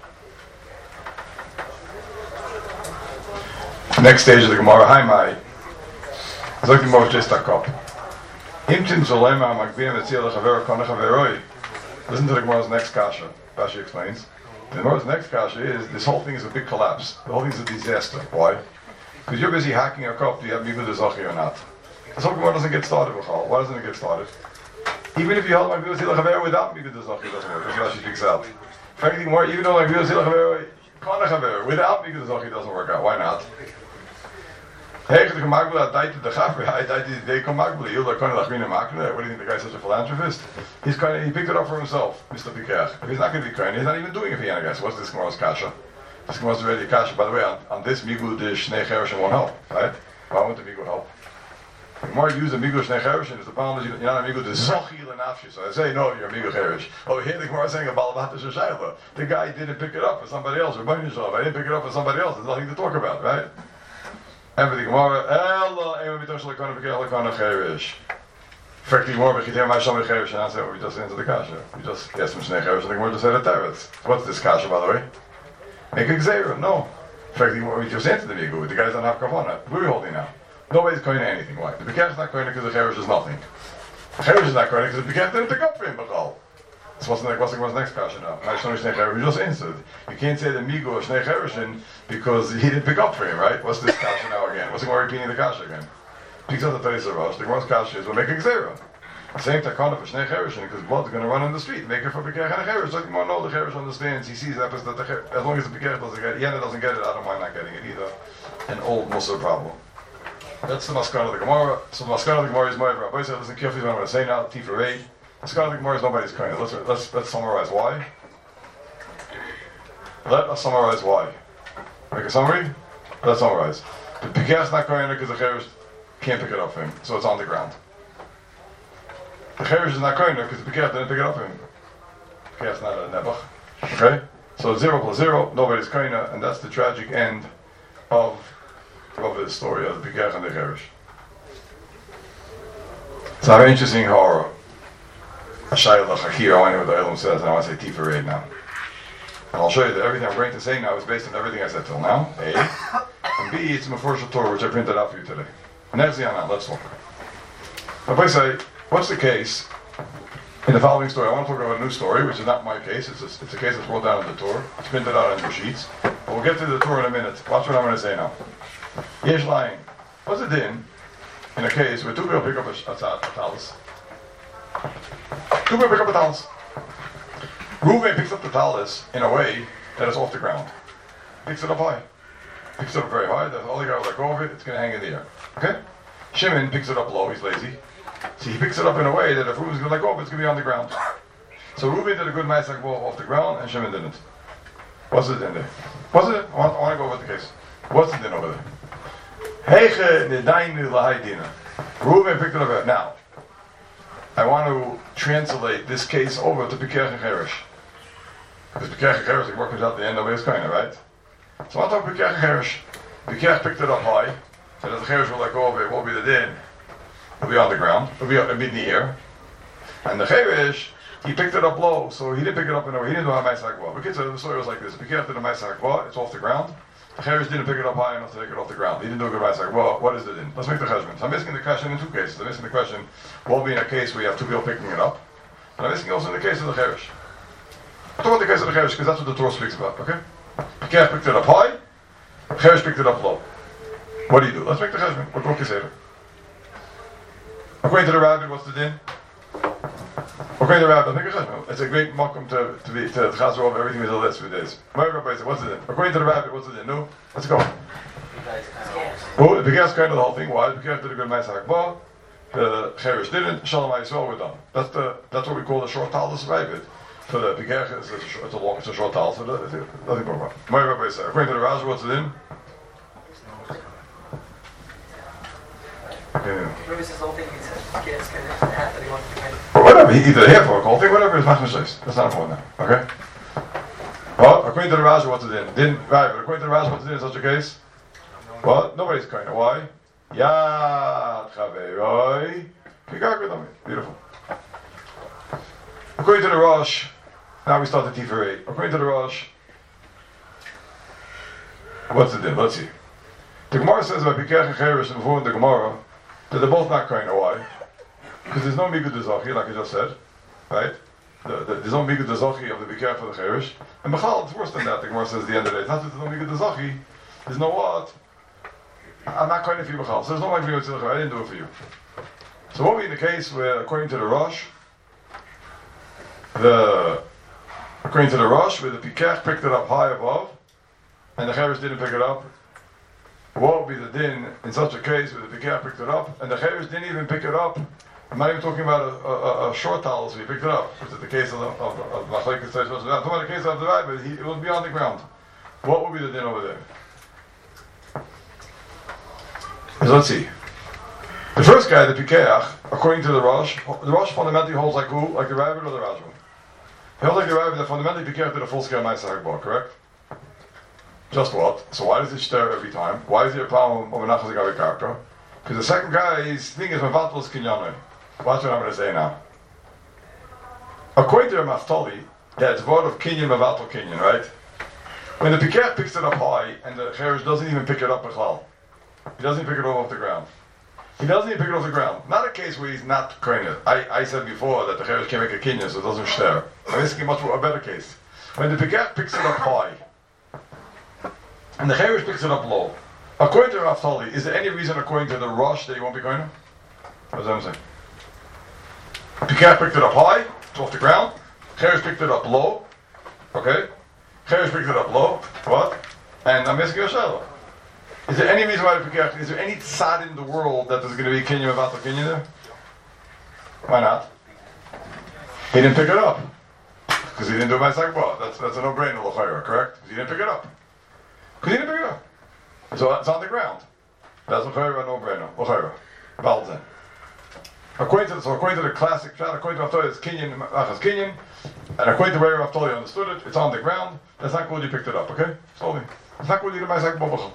Next stage of the Gemara, hi mai. Listen to the Gemara's next kasha. Rashi explains. The Gemara's next kasha is this whole thing is a big collapse. The whole thing is a disaster. Why? Because you're busy hacking a cup. Do you have migu zachi or not? This whole Gemara doesn't get started. Why doesn't it get started? Even if you hold migu zachi without migu zachi, it doesn't work. That's Rashi digs out. Frankly, more even though migu zachi without migu zachi doesn't work out. Why not? What do you think the guy is such a philanthropist? He picked it up for himself, Mr. Pikach. If he's not going to be kind, he's not even doing it for Yana guys. What's this Gemara's kasha? This Gemara's already a kasha. By the way, on this migu the shnei chereshin won't help, right? Why won't the migu help? The Gemara use the migu shnei chereshin. The problem is you're not a migu the zochi lenafshi. So I say no, you're a migu cheresh. Over here the Gemara is saying a balabata shashayla. The guy didn't pick it up for somebody else. I didn't pick it up for somebody else. There's nothing to talk about, right? Everything more. Frankly, more we hear my shami cherish and I say we just into the kasha. We just yes, Mishneh cherish and the Gemara just said a teretz. What's this kasha, by the way? Make a gzeira. No. Frankly, more we just answered the migu. The guys don't have kavana. What are we holding now? Nobody's going to anything. Why? The pikach is not going because the cherish is nothing. The cherish is not going because the pikach didn't pick up for him, b'chal. So what's the next kasha now? We just answered. You can't say the migu or shnei cherishin because he didn't pick up for him, right? What's this kasha now again? What's the Gemara repeating the kasha again? Picks up the Taisa Rosh. The Gemara's kasha is we'll make a gzeira. Same takana for shnei cherishin because blood's going to run in the street. Make it for pikach and a cherish. Like more no, the cherish understands. He sees that as long as the pikach doesn't get it, Yana doesn't get it. I don't mind not getting it either. An old Musa problem. That's the maskana of the Gemara. So the maskana of the Gemara is my Rabbi said, listen carefully what I'm going to say now. Tifa Rei. The maskana of the Gemara is nobody's kind. Let's summarize why. Let us summarize why. Make a summary. Let's summarize. The pikach is not going because the cherish can't pick it up for him, so it's on the ground. The Cherish is not koina because the Pikach didn't pick it up for him. Pikach's not a Nebuch. Okay? So 0 plus 0, nobody's koina, and that's the tragic end of the story of the Pikach and the Cherish. It's a very interesting horror. A Shaila Chakir, I want to know what the Elam says, and I want to say Tifa now. And I'll show you that everything I'm going to say now is based on everything I said till now, A. And B, it's a Meforshah Torah, which I printed out for you today. Next thing let's talk. Now, please say, what's the case in the following story? I want to talk about a new story, which is not my case. It's a case that's wrote down in the Torah. It's printed out on your sheets. But we'll get to the Torah in a minute. Watch what I'm going to say now. Yesh lying. What's it in a case where two people pick up a talis? Two people pick up a talis. Reuven picks up the talis in a way that is off the ground. Picks it up high. Picks it up very high. The other guy will let go of it. It's going to hang in the air. Okay? Shimon picks it up low. He's lazy. So he picks it up in a way that if Reuven's going to let go of it, it's going to be on the ground. So Reuven did a good Ma'asak ball off the ground, and Shimon didn't. What's it in there? What's it? I want to go over the case. What's it in over there? Heiche nedainu lahaydina. Reuven picked it up. Now, I want to translate this case over to Pikach and Cherish. Because Pikach and Cherish, the work comes out the end of his kind, right? So I want to talk Pikach and Cherish. Pikach picked it up high, so that the Cherish will let go of it. It won't be the din. It'll be on the ground. It'll be in the air. And the Cherish, he picked it up low, so he didn't pick it up in a way. He didn't do a Ma'asak Bo. Because the story was like this. Pikach did a Ma'asak Bo, it's off the ground. The Cherish didn't pick it up high enough to take it off the ground. He didn't do a good Ma'asak Bo. What is the din? Let's make the cheshbon. So I'm asking the question in two cases. I'm asking the question, won't be in a case where you have two people picking it up. And I'm asking also in the case of the Cherish. I'll talk about the case of the Cherish because that's what the Torah speaks about, okay? Pikach picked it up high, Cherish picked it up low. What do you do? Let's make the cheshbon. What book is it? According to the rabbi, what's the din? According to the rabbi, make a cheshbon. It's a great makom to chazor over everything we did the last few days. My rabbi said, what's the din? According to the rabbi, what's the din? No? Let's go. Oh, the Pikach kind of the whole thing. Why? The Pikach did a good Ma'asak Bo. The Cherish didn't. Shalom Yisrael, we're done. That's what we call the short talis of it. For the Pikach, it's a short talis. So nothing more about. My rabbi said, according to the Rashi, what's the din? Maybe says the whole thing is kind of happen. He wants to kind of. Or whatever, either here for a whole thing, whatever is machmas. That's not important now. Okay? Well, according to the Rashi, what's it in? Right, but according to the Rashi, what's it in such a case? Well, nobody's kind of. Why? Yad chaveroi. Beautiful. According to the Rosh, now we start the Tiferei. According to the Rosh, what's it in? Let's see. The Gemara says about Pikach and Cherish and before in the Gemara that they're both not kind of. Why? Because there's no Migud Dezachi, like I just said, right? There's no Migud Dezachi of the Pikach for the Cherish. And Bechal, it's worse than that. The Gemara says at the end of the day. It's not that there's no Migud Dezachi. There's no what? I'm not kind of for you, Bechal. So there's no like Migud Dezachi. I didn't do it for you. So what would be in the case where, according to the Rosh, where the Pikach picked it up high above, and the Cherish didn't pick it up? What would be the din in such a case where the Pikach picked it up, and the Cherish didn't even pick it up? I'm not even talking about a short towel, so he picked it up, which is the case of Machlekes Tzais. I'm talking about the case of the rabbi, but it would be on the ground. What would be the din over there? So let's see. The first guy, the Pikach, according to the Rosh fundamentally holds like who? Like the rabbi or the Rajman? He holds like the rabbi that fundamentally Pikach did a full-scale Ma'asak Bo, correct? Just what? So why does it stir every time? Why is there a problem of Menachas Gavi Karka? Because the second guy, his thing is Mevatel Kinyanoi. Watch what I'm going to say now. According to the Maftali, that's word of Kinyan, Mevatel Kinyan, right? When the Pikach picks it up high, and the Cherish doesn't even pick it up Bechal. He doesn't pick it off the ground. He doesn't even pick it off the ground. Not a case where he's not koined. I said before that the Cherish can make a Kinyan, so it doesn't stir. I'm asking much more a better case. When the Pikach picks it up high, and the Cherish picks it up low. According to Raftali, is there any reason according to the Rosh that you won't be going to? What does that say? Pikach picked it up high, it's off the ground. Cherish picked it up low. Okay? Cherish picked it up low. What? And I'm asking you a shadow. Is there any reason why the Pikach, is there any tzad in the world that there's going to be Kinyan about the Kinyan there? Why not? He didn't pick it up. Because he didn't do my second ball. That's a no-brainer, l'chayra, correct? Because he didn't pick it up. Because he didn't pick it up. So it's on the ground. That's l'chayra, no-brainer, l'chayra. Balzen. According to the classic shot, according to Avtoya, it's Kinyan, Achas Kinyan, and according to where Avtoya understood it, it's on the ground. That's not good you picked it up, okay? Slowly. It's not good you did Ma'aseh Bobachal.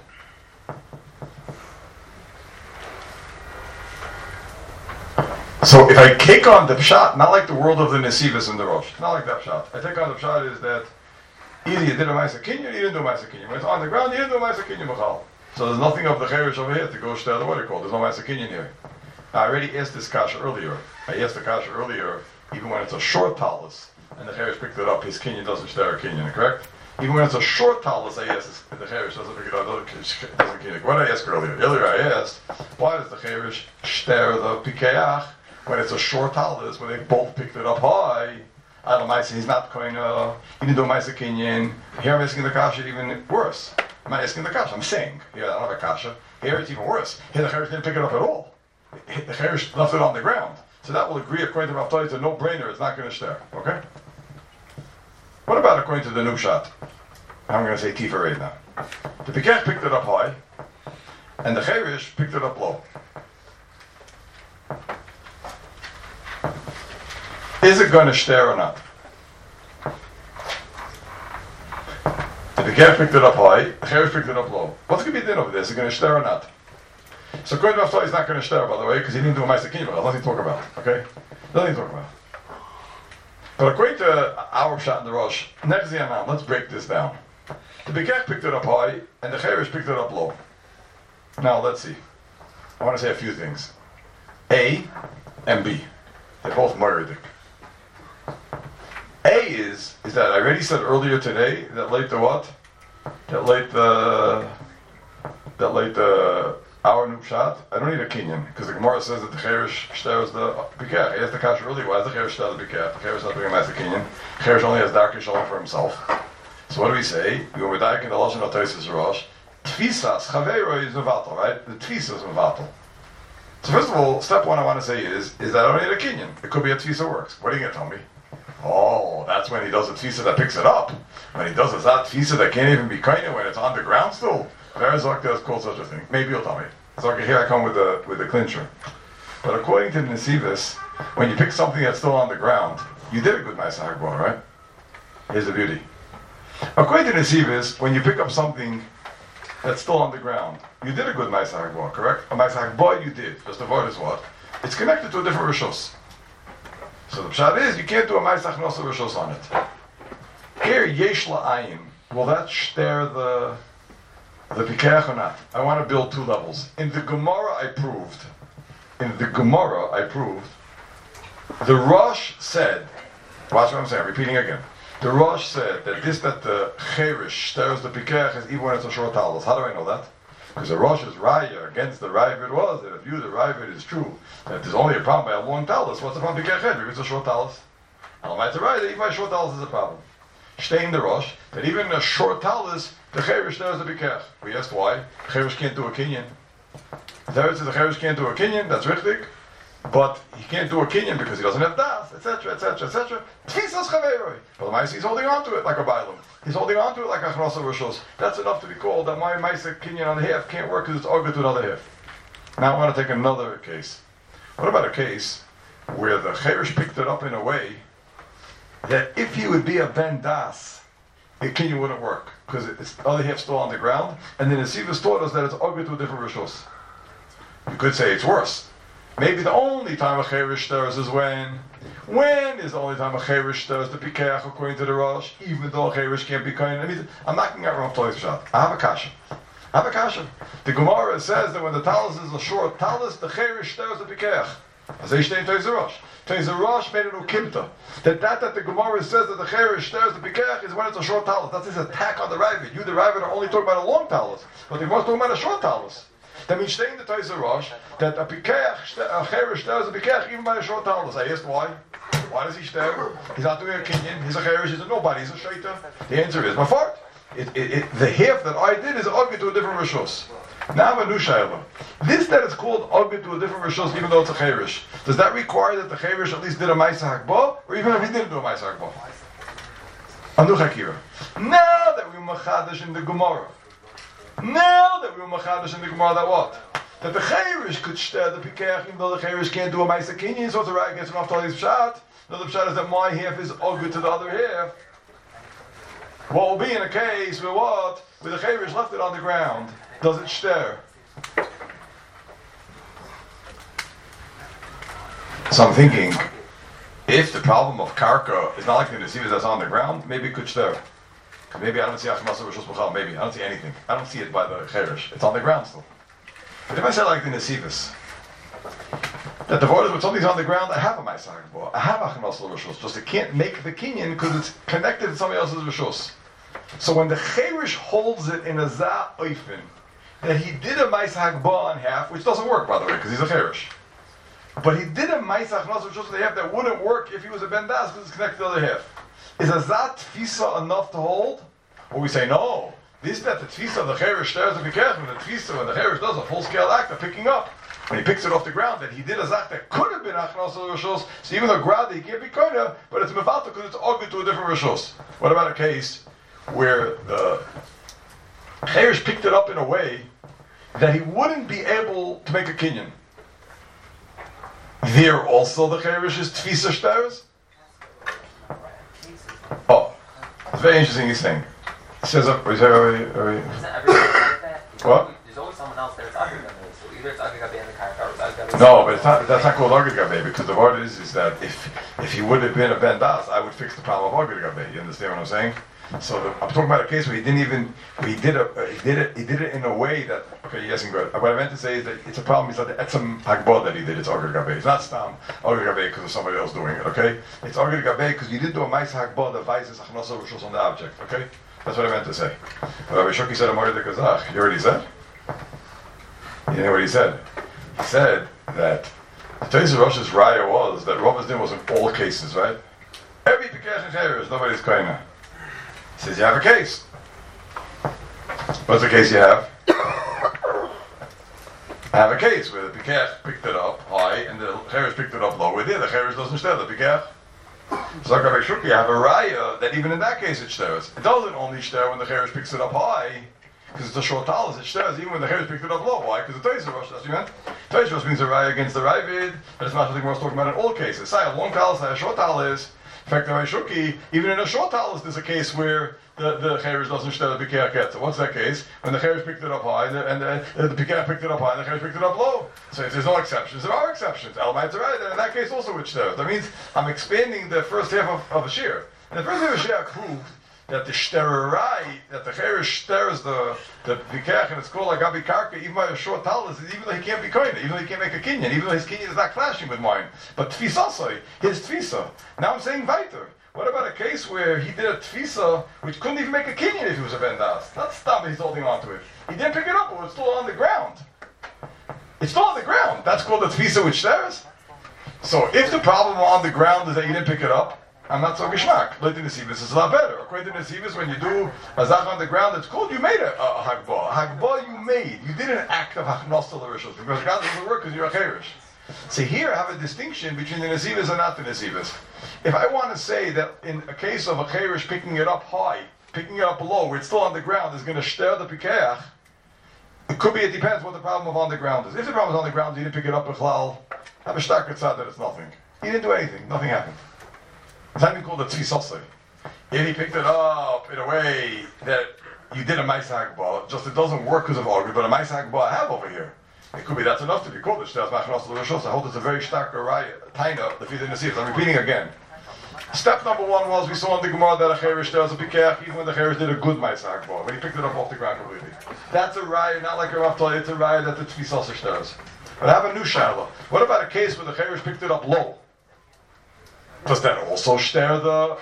So if I take on the pshat, not like the world of the Nesivas and the Rosh, not like that pshat. I take on the pshat is that either you did a Ma'aseh Kinyan, or you didn't do a Ma'aseh Kinyan. When it's on the ground, you didn't do a Ma'aseh Kinyan B'chal. So there's nothing of the Cherish over here to go shter the what it called. There's no Ma'aseh Kinyan here. I already asked this kasha earlier. I asked the kasha earlier, even when it's a short talus, and the Cherish picked it up, his Kinyan doesn't shter a Kinyan, correct? Even when it's a short talus, I asked, and the Cherish doesn't pick it up, doesn't Kinyan. What did I ask earlier? Earlier I asked, why does the Cherish shter the Pikeach when it's a short talus, when they both picked it up high? I don't know, he's not going to, he didn't do a Ma'aseh Kinyan. Here I'm asking the kasha even worse. I'm not asking the kasha, I'm saying. Here I don't have a kasha. Here it's even worse. Here the Cherish didn't pick it up at all. The Cherish left it on the ground. So that will agree, according to Rav Toy, it's a no-brainer, it's not going to shter. Okay? What about according to the new shot? I'm going to say Tifa right now. The Pikech picked it up high, and the Cherish picked it up low. Is it going to shter or not? The Pikech picked it up high, the Cherish picked it up low. What's going to be the din over this? Is it going to shter or not? So according to Rav Toy, he's not going to shter, by the way, because he didn't do a Ma'aseh Kinyan. Nothing to talk about, okay? Nothing to talk about. But according to our pshat in the Rosh, next Yanan, let's break this down. The Pikech picked it up high, and the Cherish picked it up low. Now, let's see. I want to say a few things. A and B. They're both Moiridik. A is that I already said earlier today that late the what? That late the our new pshat. I don't need a Kinyan because the Gemara says that the Cherish shters the Pikech. I asked the kasha earlier, why does the Cherish shter the Pikech? The Cherish is not doing a Ma'aseh Kinyan. The Cherish only has Darkei Shalom for himself. So what do we say? We go with Daik in the Lashon of Tosis Rosh. Tfisas Chaveiro is Mevatel, right? The Tfisa is Mevatel. So first of all, step one I want to say is that I don't need a Kinyan. It could be a Tfisa works. What are you going to tell me? Oh, that's when he does a Tfisa that picks it up. When he does a Zat Tfisa that can't even be kind when it's on the ground still. Verazak does call such a thing. Maybe you'll tell me. So okay, here I come with the clincher. But according to the Nesivas, when you pick something that's still on the ground, you did a good Ma'aseh Hagbah, right? Here's the beauty. According to the Nesivas, when you pick up something that's still on the ground, you did a good Ma'aseh Hagbah, correct? A Ma'aseh Hagbah you did. Just the word is what? It's connected to a different Rishos. So the pshat is, you can't do a Ma'aseh Hachnosa Rishos on it. Here, Yesh La'ayim. Will that shter the Pikech or not? I want to build two levels. In the Gemara I proved, the Rosh said, watch what I'm saying, repeating again. The Rosh said that the Cherish shters the Pikech is even when it's a short talus. How do I know that? Because the Rosh's raya against the Ravid was that if you, the Ravid, is true, that there's only a problem by a long talus, what's the problem Pikech head? Maybe it's a short talus. Alamai to raya that even by short talus is a problem. Stay in the Rosh, that even in a short talus, the Cherish does the Pikech. We asked why. The Cherish can't do a Kinyan. The Cherish can't do a Kinyan, that's richtig. But he can't do a Kinyan because he doesn't have das, etc., etc., etc. Tfisas Chaveroi. But the he's holding on to it like a Bailam. He's holding on to it like a Chrosa Roshos. That's enough to be called that my Maisa Kinyan on the half can't work because it's all good to another half. Now I want to take another case. What about a case where the Cherish picked it up in a way that if he would be a Ben Das, the Kinyan wouldn't work because it's the other half still on the ground, and then the Sivas taught us that it's all good to a different Roshos. You could say it's worse. Maybe the only time a Cherish stirs is when is the only time a Cherish stirs the Pikech according to the Rosh, even though a Cherish can't be kind. I mean, I'm knocking out Rav Toy's shot. I have a kasha. The Gemara says that when the talus is a short talus, the Cherish stirs the Pikech. As they say in Toys Rosh. Toys Rosh made an ukimta. That the Gemara says that the Cherish stirs the Pikech is when it's a short talus. That's his attack on the Ravid. You, the Ravid, are only talking about a long talus, but the Gemara is talking about a short talus. That means staying in the Toys Rosh, that a Cherish stirs a Pikech even by a short talus. I asked why. Why does he stir? He's not doing a Kinyan. He's a Cherish. He's a nobody. He's a Shaita. The answer is my fart. The half that I did is ugly to a different Rishos. Now I'm a new Shaila. This that is called ugly to a different Rishos, even though it's a Cherish. Does that require that the Cherish at least did a Ma'aseh Hagbah, or even if he didn't do a Ma'aseh Hagbah? Anu Chakira. Now that we're Machadash in the Gemara. That that the Chayrish could shter the Pikeach, even though the Chayrish can't do a Maisa Kinyan, so it's a right against him after all these Pshat. Another Pshat is that my half is Ogu to the other half. What will be in a case where what? Where the Chayrish left it on the ground. Does it shter? So I'm thinking, if the problem of Karka is not like the Nesivas that's on the ground, maybe it could shter. Maybe I don't see Achmasa Rishos B'chal, maybe. I don't see anything. I don't see it by the Chayrish. It's on the ground still. But if I say like the Nesivas, that the voters, when something's on the ground, I have a Maisa Hakbo. I have Achmasa Rishos. Just I can't make the Kinyan because it's connected to somebody else's Rishos. So when the Chayrish holds it in a Za Oifen, that he did a Maisa Hakbo on half, which doesn't work by the way, because he's a Chayrish. But he did a Maisa Achmasa Rishos on the half that wouldn't work if he was a Ben Das because it's connected to the other half. Is a Zat Tfisa enough to hold? Or we say, no, this that the Tfisa of the Chayrish stares at the Pikeach, when the Tfisa, when the Chayrish does a full-scale act of picking up, when he picks it off the ground, that he did a Zat that could have been Achnas Rishos, so even though Grada, he can't be Koina, but it's Mefata because it's Ogu to a different Rishos. What about a case where the Chayrish picked it up in a way that he wouldn't be able to make a Kinyan? There also the Chayrish is Tfisa stares? Oh, it's very interesting he's saying. He says, Isn't everybody like that? What? There's always someone else there. It's Agri Gabe. So either it's Agri Gabe in the Karka or it's Agri Gabe. No, but it's not, that's not called Agri Gabe, because the word is that if he would have been a Ben Das, I would fix the problem of Agri Gabe. You understand what I'm saying? So I'm talking about a case where he didn't even, he did it in a way that, okay, yes and good. What I meant to say is that it's a problem, it's not the Etzem Hagbod that he did, it's Agri Gabe. It's not Stam Agri Gabe because of somebody else doing it, okay? It's Agri Gabe because you did do a Maisa Hagbod that vices Achnosa Rishos on the object, okay? That's what I meant to say. But Rabbi Shuki said, Amar de Kazach. You already said? You know what he said? He said that the Teis Rosh's raya was that Rabbi's din was in all cases, right? Every Pikeach and Chayrish, nobody's Kaina. He says, you have a case. What's the case you have? I have a case where the Pikeach picked it up high and the Chayrish picked it up low. We're there, the Chayrish doesn't share the Pikeach. So Rabbi Shuki, you have a raya that even in that case it shares. It doesn't only share when the Chayrish picks it up high, because it's a short talis, it shares even when the Chayrish picked it up low. Why? Because the Teis Rosh, that's what you meant. Teis Rosh means a raya against the Ravid, but it's not something we're talking about in all cases. Say a long talis, say a short talis. In fact, Rabbi Shuki, even in a short talis, there's a case where the Chayrish doesn't share the Pikeach yet. So what's that case? When the Chayrish picked it up high, and the Pikeach picked it up high, and the Chayrish picked it up low. So if there's no exceptions, there are exceptions. Elamites are right, and in that case also which shares. That means I'm expanding the first half of a share. And the first half of a share proved that the shterai, that the Chayrish shares the Pikeach, and it's called like Gabi Karka, even by a short talis, even though he can't be koine, even though he can't make a kinyan, even though his kinyan is not clashing with mine. But tfisasai, his tfisa. Now I'm saying weiter. What about a case where he did a tfisa which couldn't even make a kinyan if he was a Ben Das? Not stop, he's holding on to it. He didn't pick it up, but it's still on the ground. It's still on the ground. That's called the tfisa which shares. So if the problem on the ground is that you didn't pick it up, I'm not so geschmack. Later Nesivus is a lot better. According to Nesivus, when you do a zach on the ground, it's called you made a hagbah. Hagbah you made. You did an act of hachnos to the rishos because God doesn't work because you're a cherish. So here I have a distinction between the Nesivus and not the Nesivus. If I want to say that in a case of a cherish picking it up high, picking it up low, where it's still on the ground, is going to shter the pikeach, it could be, it depends what the problem of on the ground is. If the problem is on the ground, you didn't pick it up with chlal, have a shtak tzad that it's nothing. He didn't do anything. Nothing happened. It's not even called a tzvisasei. If he picked it up in a way that you did a Maisa Hagbah, just it doesn't work because of Agri, but a Maisa Hagbah I have over here. It could be that's enough to be called the Shtas Machnas L'Rishos. I hold it's a very stark taina, the Fidin Nesivs. I'm repeating again. Step number one was we saw in the Gemara that a Cherish does a Pikeach even when the Cherish did a good Maisa Hagbah, when he picked it up off the ground completely. That's a raya, not like a Rav Toy, it's a raya that the Tzvisasei does. But I have a new shala. What about a case where the Cherish picked it up low? Does that also share the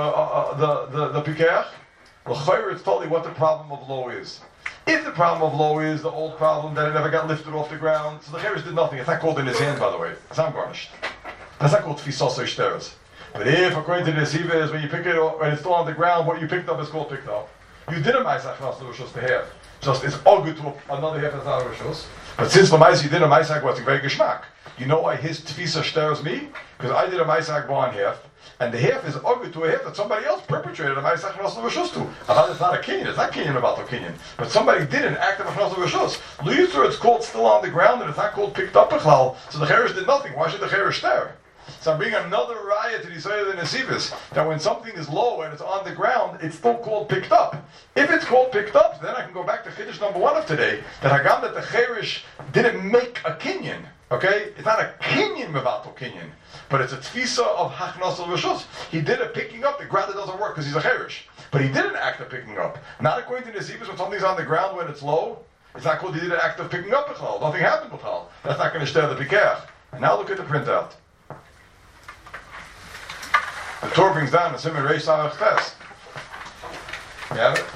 pikeach? L'chayr, it's totally what the problem of low is. If the problem of low is the old problem that it never got lifted off the ground, so the chayrish did nothing. It's not called in his hand, by the way. It's not garnished. That's not called tfisasei shteres. But if, according to the Nesiva, is when you pick it up, when it's still on the ground, what you picked up is called picked up. You did a ma'aseh achnas l'rishos to half. Just it's all good to another half as our rishos. But since Lamaisa you did a Maisak was very geschmack. You know why his tfisa stirs me? Because I did a Maisak one half, and the half is over to a half that somebody else perpetrated a Maisak Chnos L'Rishus to. It's not a Kenyan, it's not Kenyan about the Kenyan. But somebody did an act of a Chnos L'Rishus. L'Yisur, it's called still on the ground, and it's not called picked up Bechlal, so the Cherish did nothing. Why should the Cherish stir? So I'm bringing another raya to the Yisrael and Nesivus, that when something is low and it's on the ground, it's still called picked up. If it's called picked up, then I can go back to Chiddush number 1 of today, that Hagam that the Cherish didn't make a Kenyan. Okay? It's not a Kenyan Mevatel Kenyan, but it's a tfisa of Hachnos L'Rishus. He did a picking up, the ground doesn't work because he's a Cherish. But he did an act of picking up. Not according to Nesivus, when something's on the ground when it's low, it's not called he did an act of picking up B'chal. Nothing happened B'chal. That's not going to stir the Pikach. And now look at the printout. The Torah brings down the Simon Reish Samach Tes. You have it?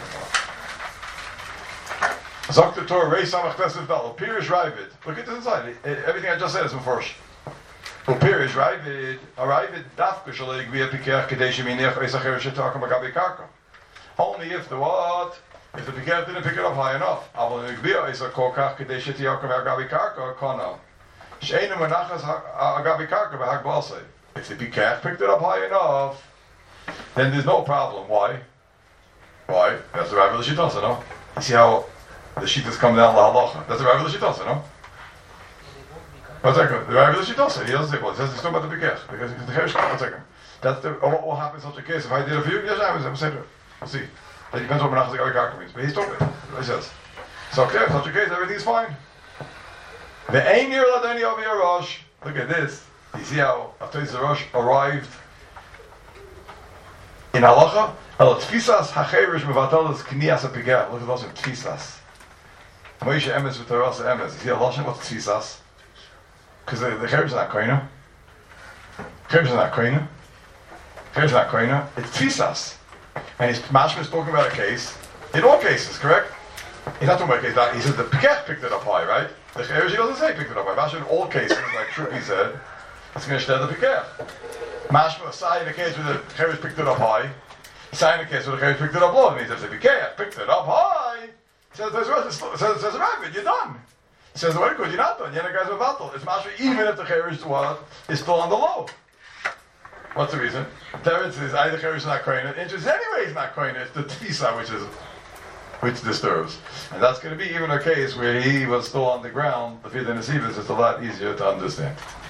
Zok the Torah Reish Samach Tes V'dal. Pirish Ravid. Look at this inside. Everything I just said is in first. Pirish Ravid. A Ravid Dafka Shalei Gvia Pikach Kadesh Minech Eisacher Shetakam Agabi Karka. Only if the what? If the Pikach didn't pick it up high enough. Aval Gvia Eisakokach Kadesh Shetiakam Agabi Karka. Kono. Sheinu Menachas Agabi Karka B'Hag Balsei. If the Pikach picked it up high enough, then there's no problem. Why? Why? That's the Rabbi L'Shitasa, no? You see how the Shitas come down La Halacha? That's the Rabbi L'Shitasa, no? One second. The Rabbi L'Shitasa, he doesn't say, well, it says it's talking about the Pikach, because the Cherish, one second. That's the, what will happen in such a case? If I did a few, yes, I was saying it. We'll see. That depends on what Menachas Agabi Karka means. But he's talking, he says. So, okay, in such a case, everything's fine. The Einir Ladeni Avi Arash. Look at this. You see how Atois Rosh arrived in Halacha? El Tfisas Hacherish Mevatelas Knias Apigah. Look at those in Tfisas. Moshe Emes with Taras Emes. You see Halacha? What's Tfisas? Because the Cherish is not Koina. Cherish is not Koina. Cherish is not Koina. It's Tfisas. And Mashma is talking about a case. In all cases, correct? He's not talking about a case. He said the Pikach picked it up high, right? The Cherish, he doesn't say picked it up high. Mashma in all cases, like Shruki said, it's going to stir the Pikach. Mashma, Sai in the case where the Cherish picked it up high. Sai in the case where the Cherish picked it up low. It means if the Pikach picked it up high, says the Rabbit, you're done. Says the way because you're not done. You're not guys with battle. It's Mashma even if the Cherish is still on the low. What's the reason? Teretz is either Cherish is not Koine. Interest anyway is not Koine. It's the Tfisa which disturbs. And that's going to be even a case where he was still on the ground. The Fidei Nesivus is a lot easier to understand.